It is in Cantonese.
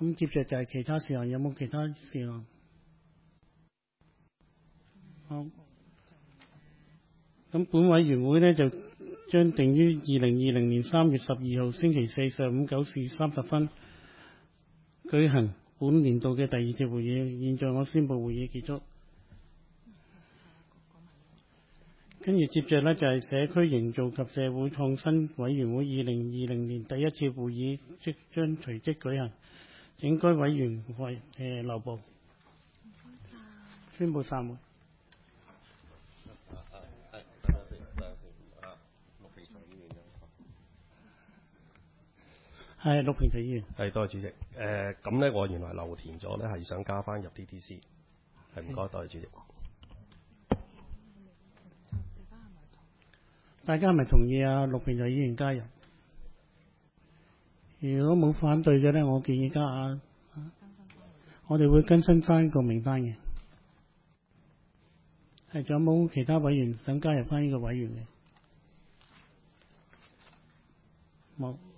咁接着就係其他事項，有冇其他事項？好。咁本委員會呢，就將定於2020年3月12號星期四上午9時30分舉行本年度嘅第二次會議。現在我宣布會議結束。跟住接着呢，就係社區營造及社會創新委員會2020年第一次會議即將隨即舉行。請該委員會留步。宣布散會。係陸平齊議員。 係，多謝主席。咁咧，我原來留填咗咧，係想加翻入 DTC。係，唔該，多謝主席。 大家係咪同意啊？陸平齊議員加入。如果冇反對嘅咧，我建議加下。我哋會更新翻個名單嘅。係，仲有冇其他委員想加入翻呢個委員嘅？冇。